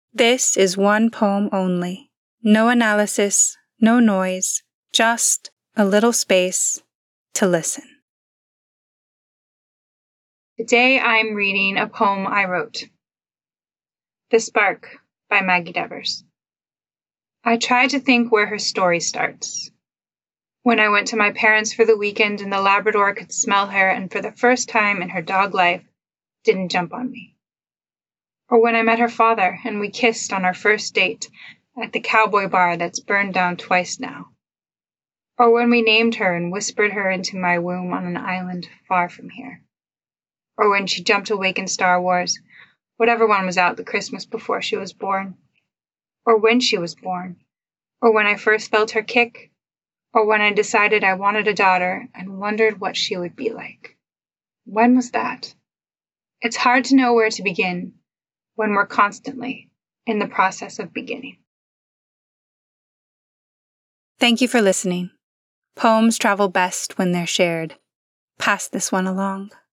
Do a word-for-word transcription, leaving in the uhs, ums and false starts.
This is one poem only. No analysis, no noise, just a little space to listen. Today I'm reading a poem I wrote. The Spark by Maggie Devers. I try to think where her story starts. When I went to my parents for the weekend and the Labrador could smell her and for the first time in her dog life didn't jump on me. Or when I met her father and we kissed on our first date at the cowboy bar that's burned down twice now. Or when we named her and whispered her into my womb on an island far from here. Or when she jumped awake in Star Wars, whatever one was out the Christmas before she was born. Or when she was born. Or when I first felt her kick. Or when I decided I wanted a daughter and wondered what she would be like. When was that? It's hard to know where to begin when we're constantly in the process of beginning. Thank you for listening. Poems travel best when they're shared. Pass this one along.